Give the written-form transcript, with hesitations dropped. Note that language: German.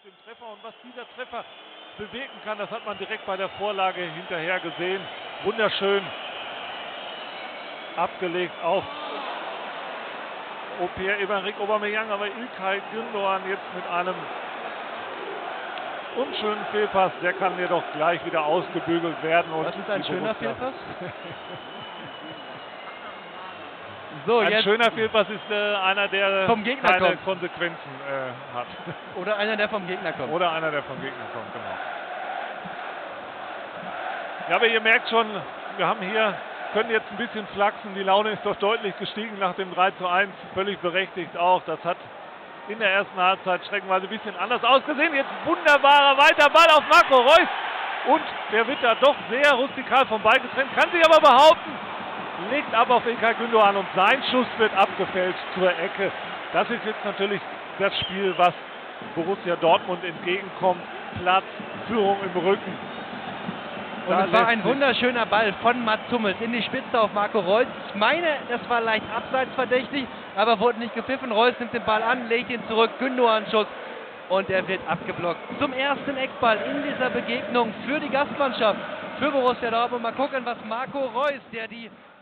dem Treffer. Und was dieser Treffer bewirken kann, das hat man direkt bei der Vorlage hinterher gesehen. Wunderschön abgelegt auf Pierre-Emerick Aubameyang, aber İlkay Gündoğan jetzt mit einem unschönen Fehlpass, der kann jedoch gleich wieder ausgebügelt werden. Und was ist ein schöner Fehlpass? So, ein schöner Fehlpass ist einer, der vom Gegner keine kommt. Konsequenzen hat. Oder einer, der vom Gegner kommt. Oder einer, der vom Gegner kommt, genau. Ja, aber ihr merkt schon, wir haben hier, können jetzt ein bisschen flachsen. Die Laune ist doch deutlich gestiegen nach dem 3:1. Völlig berechtigt auch. Das hat in der ersten Halbzeit streckenweise ein bisschen anders ausgesehen. Jetzt wunderbarer weiter Ball auf Marco Reus. Und der wird da doch sehr rustikal vom Ball getrennt. Kann sich aber behaupten. Legt ab auf İlkay Gündoğan und sein Schuss wird abgefälscht zur Ecke. Das ist jetzt natürlich das Spiel, was Borussia Dortmund entgegenkommt. Platz, Führung im Rücken. Und es war ein wunderschöner Ball von Mats Hummels in die Spitze auf Marco Reus. Ich meine, das war leicht abseitsverdächtig, aber wurde nicht gepfiffen. Reus nimmt den Ball an, legt ihn zurück, Gündoğan-Schuss und er wird abgeblockt. Zum ersten Eckball in dieser Begegnung für die Gastmannschaft, für Borussia Dortmund. Mal gucken, was Marco Reus, der die